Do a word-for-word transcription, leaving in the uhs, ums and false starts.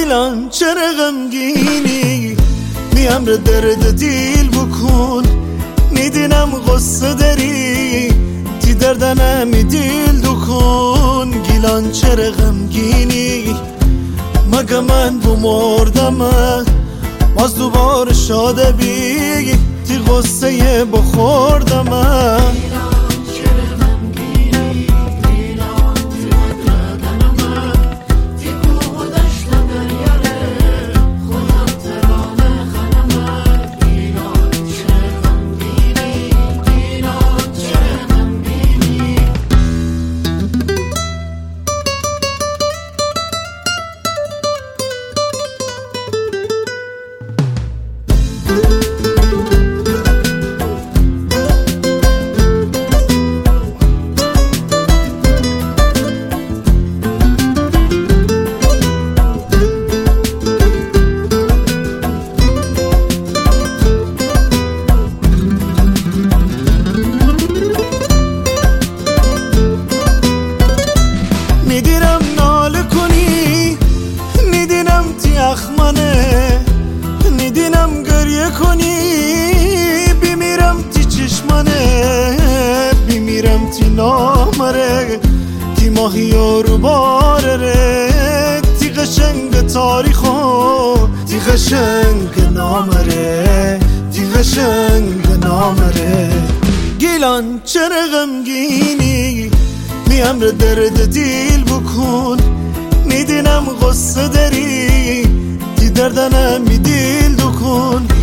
گیلان چرا غمگینی میم را درد دیل بکن میدینم غصه داری تی دردنمی دیل دکن گیلان چرا غمگینی مگه من بمردم باز دوباره شاده بی تی غصه بخوردم میدیرم ناله کنی میدینم تی اخمانه میدینم گریه کنی بیمیرم تی چشمانه بیمیرم تی نامره تی ماهی رو باره تی قشنگ تاریخو تی قشنگ نامره تی قشنگ نامره گیلان چرا غمگینی میم را درد دیل بکن میدینم غصه داری تی دردنمی دیل دکن